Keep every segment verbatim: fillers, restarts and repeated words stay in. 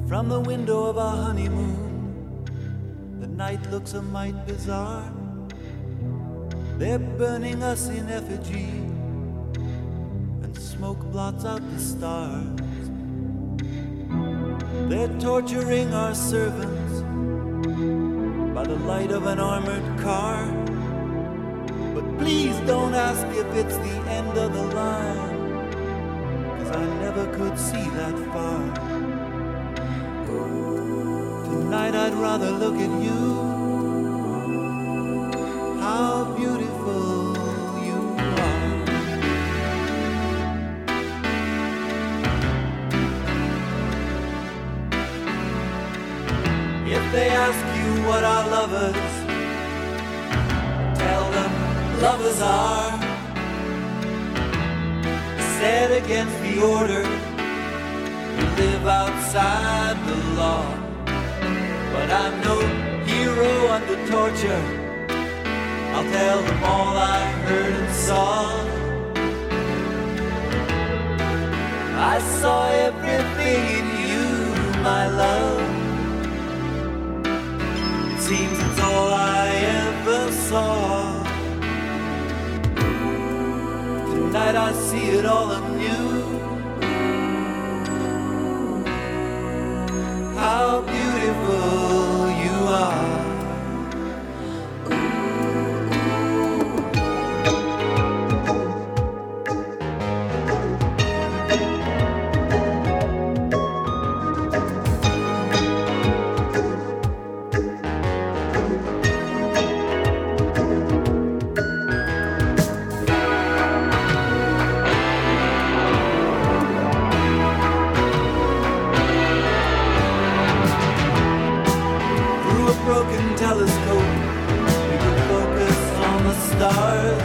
From the window of our honeymoon, the night looks a mite bizarre. They're burning us in effigy, and smoke blots out the stars. They're torturing our servants by the light of an armored car. But please don't ask if it's the end of the line, 'cause I never could see that far. Tonight I'd rather look at you. How beautiful you are. If they ask you what our lovers, tell them lovers are set against the order, who live outside the law. But I'm no hero under torture. I'll tell them all I heard and saw. I saw everything in you, my love. It seems it's all I ever saw. Tonight I see it all anew. How beautiful you are. Broken telescope, we could focus on the stars.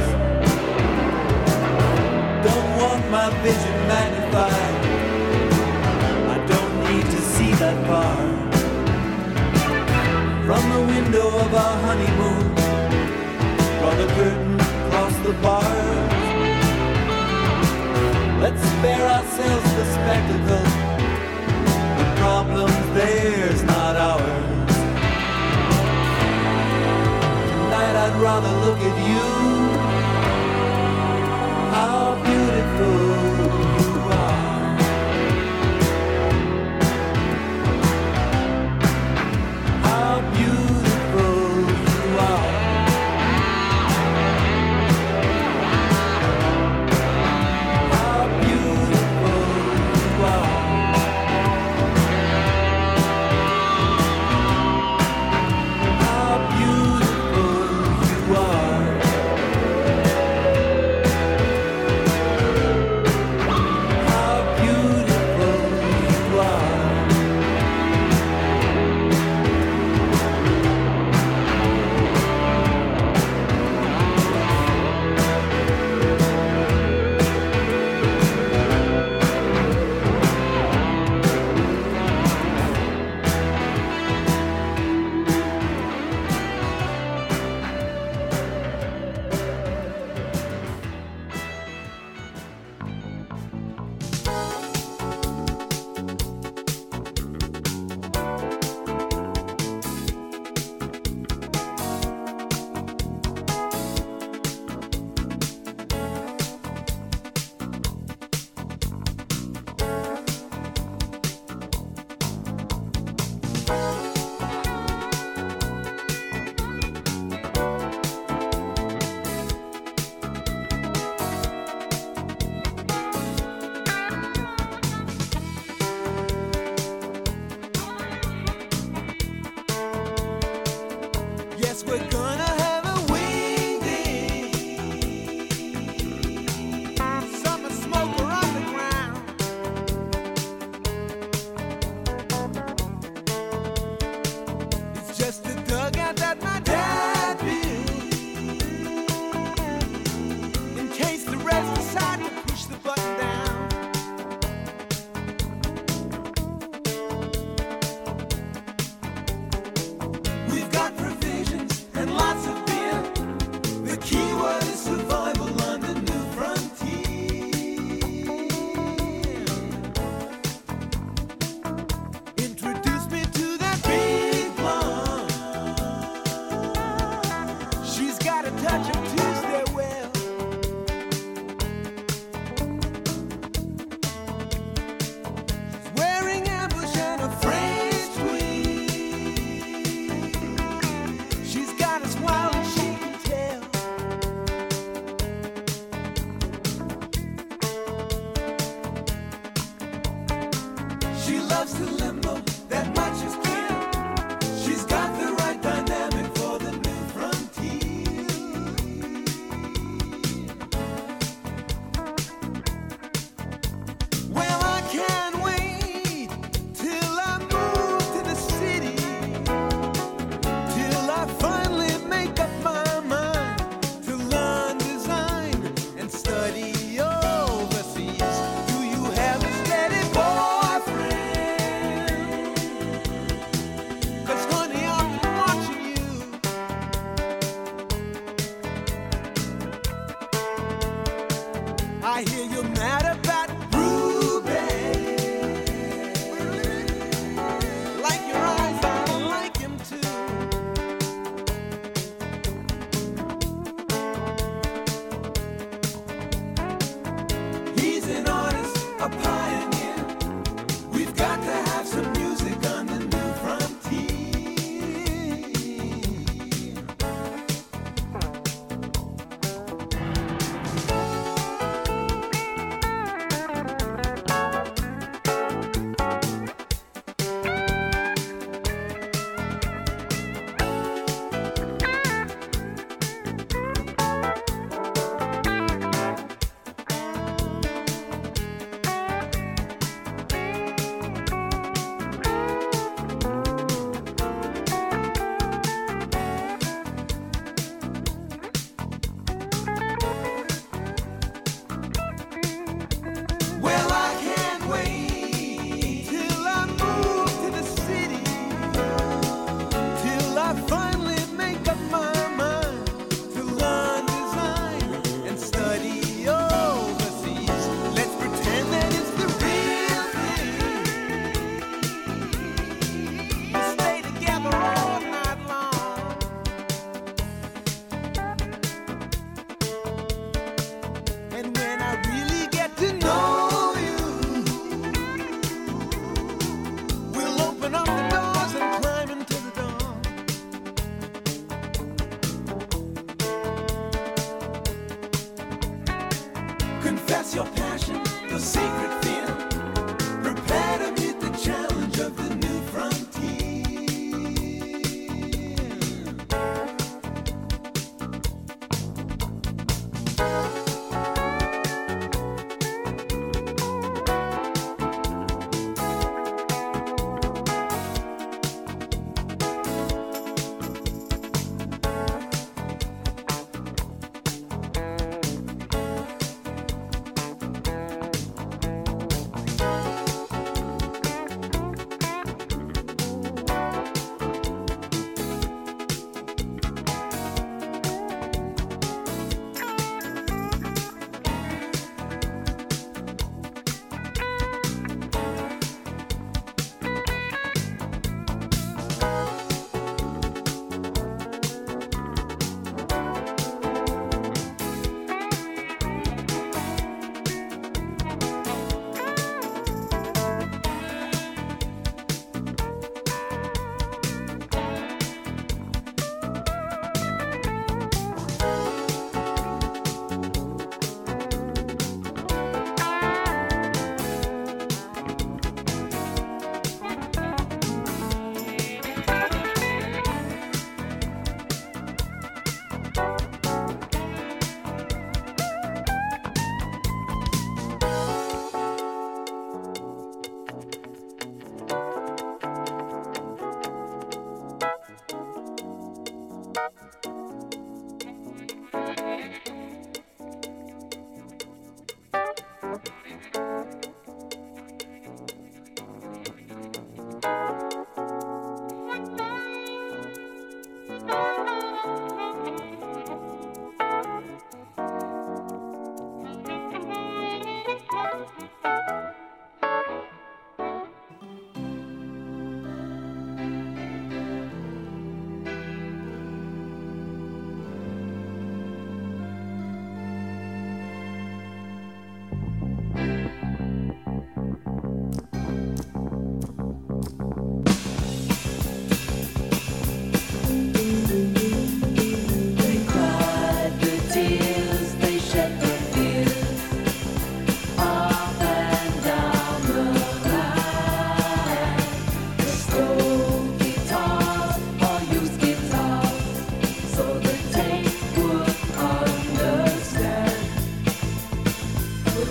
Don't want my vision magnified, I don't need to see that far. From the window of our honeymoon, draw the curtain across the bars. Let's spare ourselves the spectacle. The problem's theirs, not ours. I'd rather look at you. How beautiful you are. How beautiful you are. How beautiful you are. How beautiful you are. How beautiful you are. Yes, we're gonna have a wingding. Summer smoker on the ground. It's just a dugout that my dad built, in case the rest decide to push the button down. We've got provisions and lots of beer. The key word is survival on the new frontier. Introduce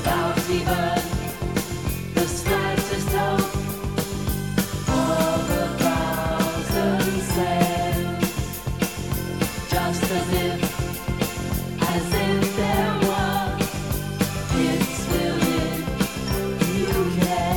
without even the slightest hope for the thousand sails, just as if, as if there was its will in U K.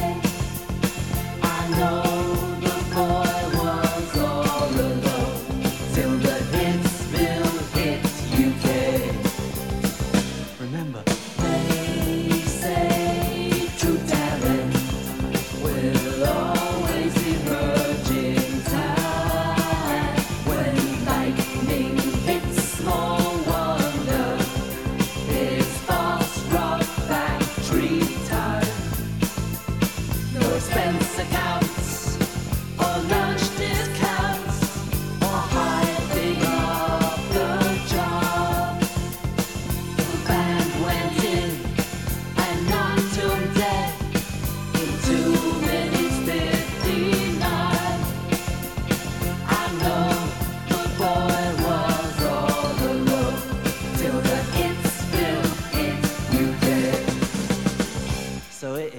I know the boy was all alone till the Hitsville hit U K. Remember, They say true talent will always emerge in time. When lightning hits small wonder, it's boss rock factory time. No expense accounts or lunch discounts or hiding off the job. The band went in and knocked him dead in two minutes fifty-nine. I know the boy was all alone till the Hitsville hit U K. so it is.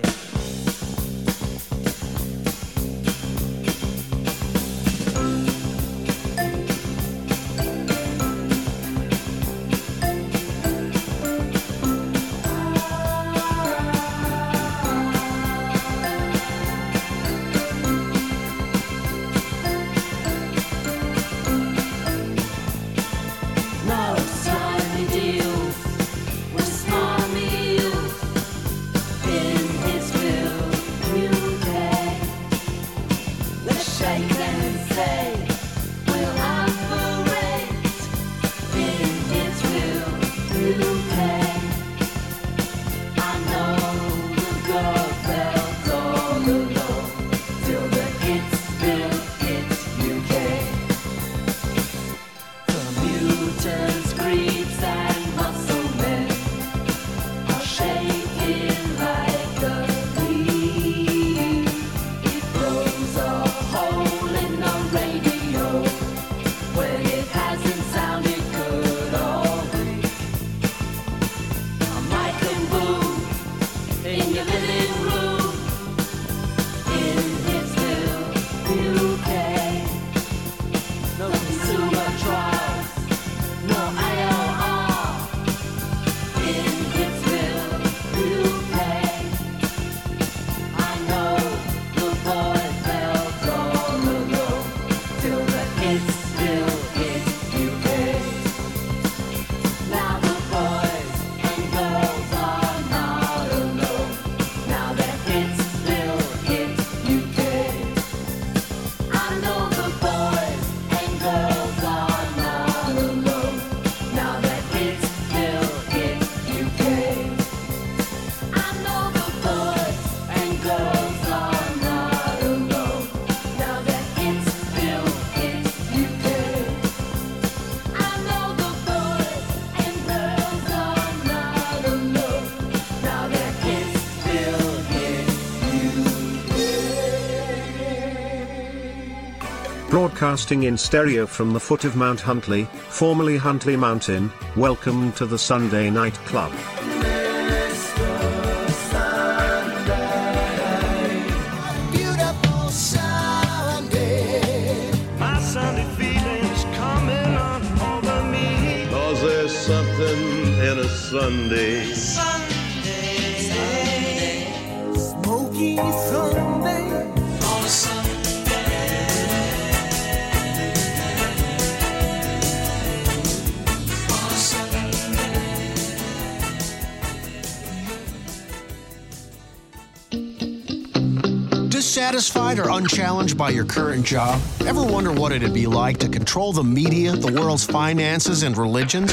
No slimy deals with small meals in Hitsville, U K. Let's shake and say we'll operate in Hitsville, U K. I know the girl felt all alone till the Hitsville hit U K. The mutants, creeps, and muscle men are shaking like a leaf. It blows a hole in the radio where it hasn't sounded good all week. A mic and boom in your living room in Hitsville, U K. No consumer trials, no A O R in Hitsville, U K. I know the boy felt all alone till the Hitsville hit U K. Now the boys and girls are not alone. Now that Hitsville hit U K. I know the boys and girls are not alone. Now that Hitsville hit U K. I know the boys and girls are not alone. Now that Hitsville hit U K. I know the boys and girls are not alone. Now that Hitsville hit U K. Broadcasting in stereo from the foot of Mount Huntley, formerly Huntley Mountain, welcome to the Sunday Night Club. Beautiful Sunday. My Sunday feeling's coming on over me. Cause there's something in a Sunday. Smoky Sunday. On a Sunday. On a Sunday. Dissatisfied or unchallenged by your current job? Ever wonder what it'd be like to control the media, the world's finances, and religions?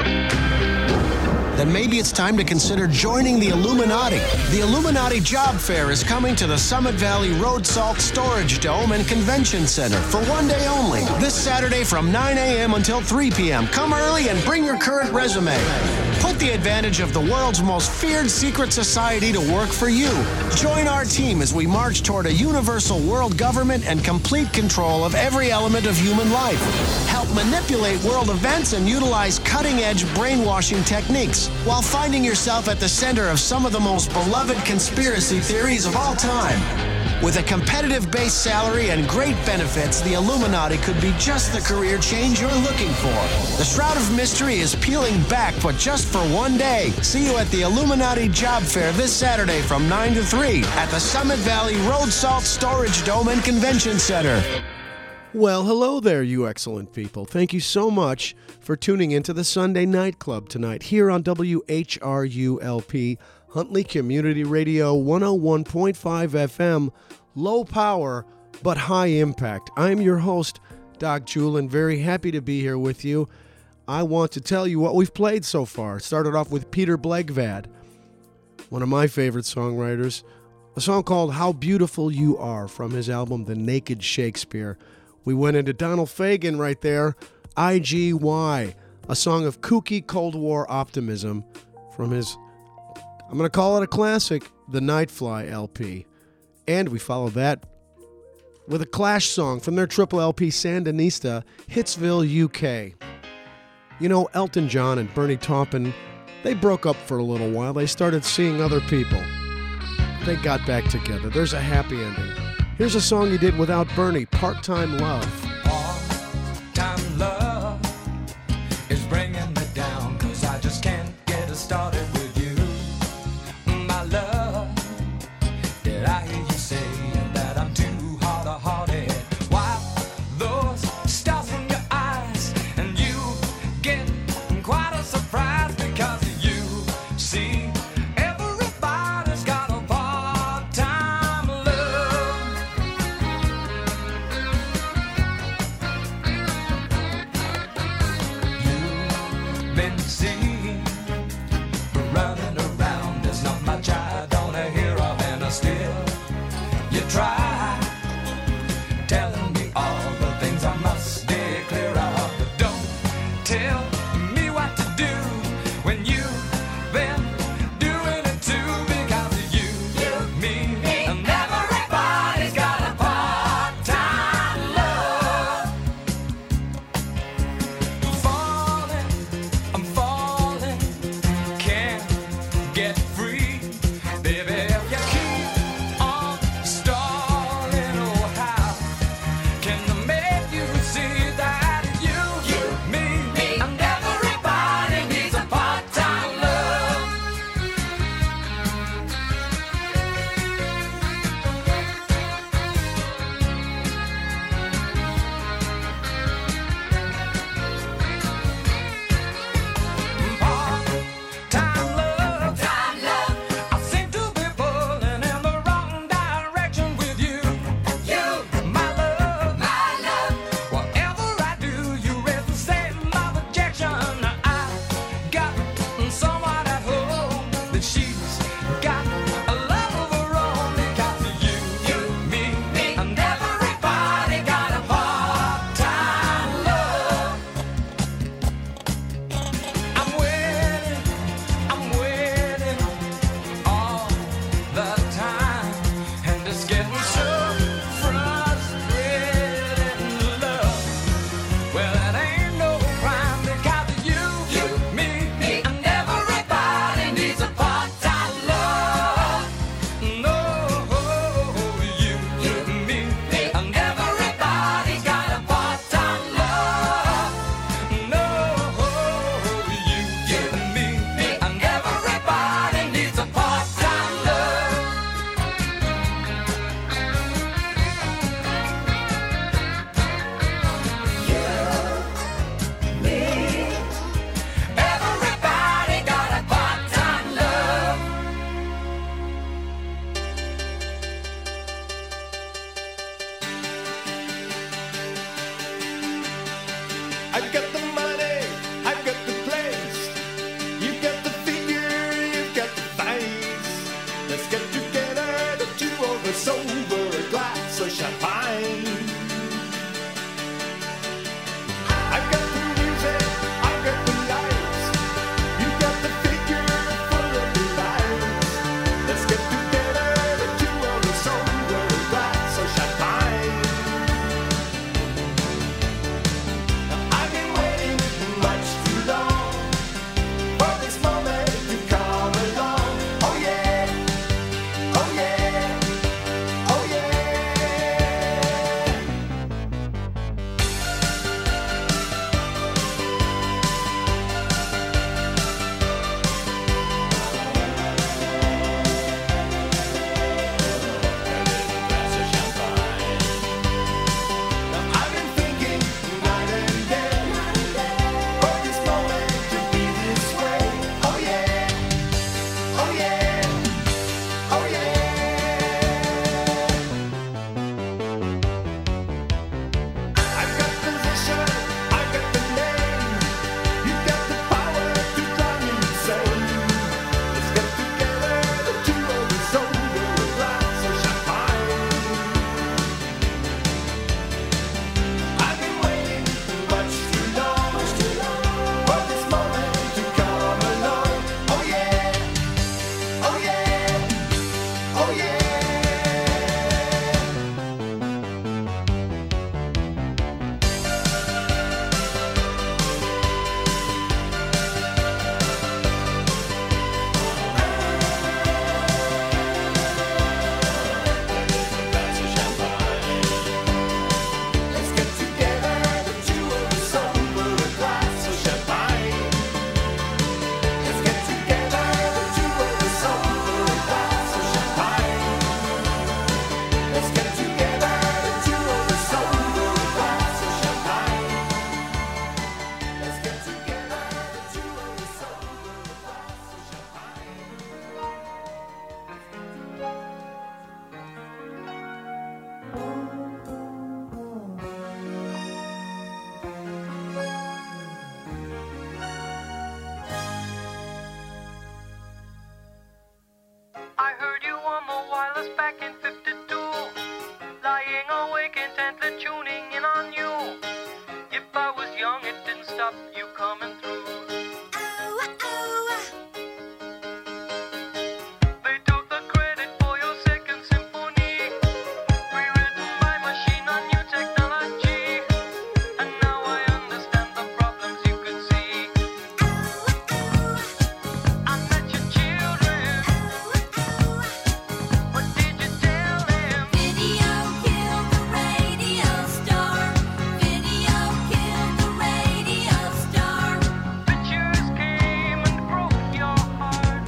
Then maybe it's time to consider joining the Illuminati. The Illuminati Job Fair is coming to the Summit Valley Road Salt Storage Dome and Convention Center for one day only. This Saturday from nine a.m. until three p.m. Come early and bring your current resume. Put the advantage of the world's most feared secret society to work for you. Join our team as we march toward a universal world government and complete control of every element of human life. Help manipulate world events and utilize cutting-edge brainwashing techniques while finding yourself at the center of some of the most beloved conspiracy theories of all time. With a competitive base salary and great benefits, the Illuminati could be just the career change you're looking for. The Shroud of Mystery is peeling back, but just for one day. See you at the Illuminati Job Fair this Saturday from nine to three at the Summit Valley Road Salt Storage Dome and Convention Center. Well, hello there, you excellent people. Thank you so much for tuning into the Sunday Night Club tonight here on W H R U L P, Huntley Community Radio, one oh one point five F M, low power but high impact. I'm your host, Doc Julin, very happy to be here with you. I want to tell you what we've played so far. Started off with Peter Blegvad, one of my favorite songwriters, a song called How Beautiful You Are from his album The Naked Shakespeare. We went into Donald Fagen right there, I G Y, a song of kooky Cold War optimism from his, I'm going to call it a classic, the Nightfly L P. And we follow that with a Clash song from their triple L P Sandinista, Hitsville, U K. You know, Elton John and Bernie Taupin, they broke up for a little while. They started seeing other people. They got back together. There's a happy ending. Here's a song he did without Bernie, Part-Time Love. Part-time love is bringing me down, 'cause I just can't get it started with you. My love, did I hear you say that I'm too hard-hearted? Why those stars from your eyes, and you get quite a surprise because of you. See, everybody's got a part-time love. You've been seen running around. There's not much I don't hear of, and I still you try telling me all the things I must stay clear of. But don't tell me what to do when you've been doing it too, because of you, you, me, me, and everybody's got a part-time love. Falling, I'm falling, can't get free, baby. If you keep on stalling, oh how can I make you see that you, you, me, me, and everybody needs a part-time love. Part-time love, time love. I seem to be pulling in the wrong direction with you. You, my love, my love. Whatever I do, you raise the same objection. I got someone at home that she's got a love of her own, because of you, you, me, me, and everybody got a part-time love. I'm waiting, I'm waiting all the time, and it's getting so frustrating, love. Well, it ain't no crime, because of you, you, me, me, and everybody needs a part-time back in fifty-two, lying awake intently tuning in on you. If I was young, it didn't stop you coming through. They took the credit for your second symphony, rewritten by machine on new technology. And now I understand the problems you could see. I met your children. What did you tell them? Video killed the radio star. Video killed the radio star. Pictures came and broke your heart.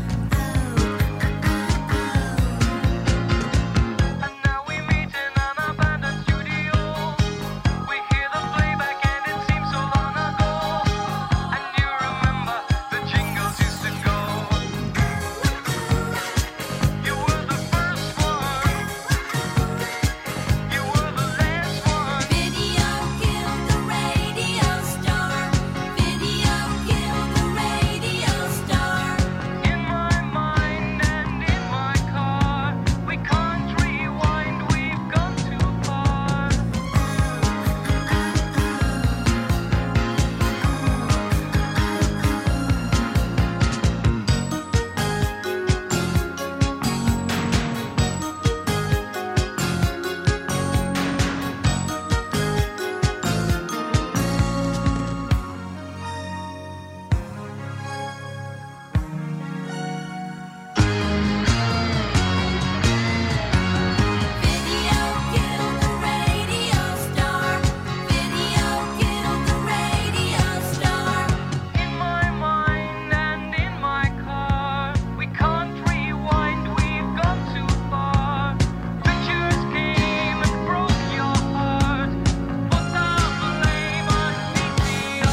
And now we meet in an abandoned studio. We hear the playback and it seems so long ago. And you remember the jingles used to go. You were the first one. You were the last one. Video killed the radio star. Video killed the radio star. In my mind and in my car, we can't rewind, we've gone too far. Video killed the radio star. Video killed the radio star. In my mind and in my car, we can't rewind, we've gone too far. Pictures came and broke your heart. Put the blame on V C R.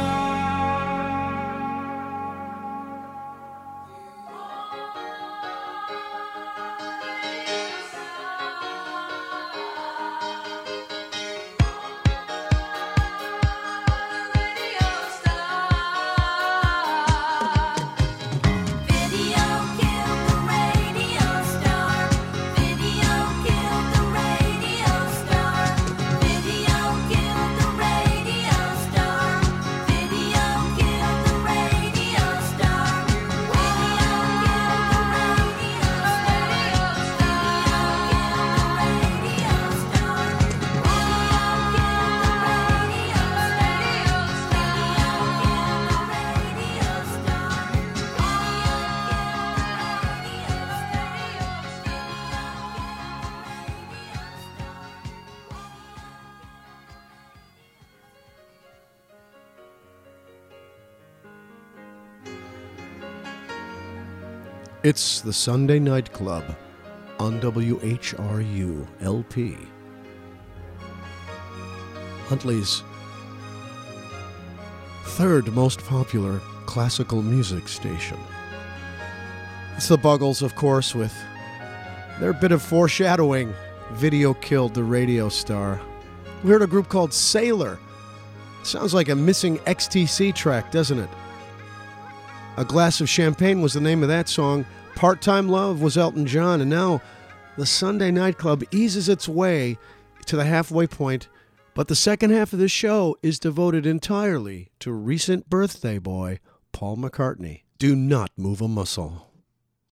Video killed the radio star. Video killed the radio star. Video killed the radio star. Video killed the radio star. Video killed the radio It's the Sunday Night Club on W H R U L P. Huntley's third most popular classical music station. It's the Buggles, of course, with their bit of foreshadowing. Video killed the radio star. We heard a group called Sailor. Sounds like a missing X T C track, doesn't it? A Glass of Champagne was the name of that song. Part-Time Love was Elton John. And now the Sunday Night Club eases its way to the halfway point. But the second half of the show is devoted entirely to recent birthday boy Paul McCartney. Do not move a muscle.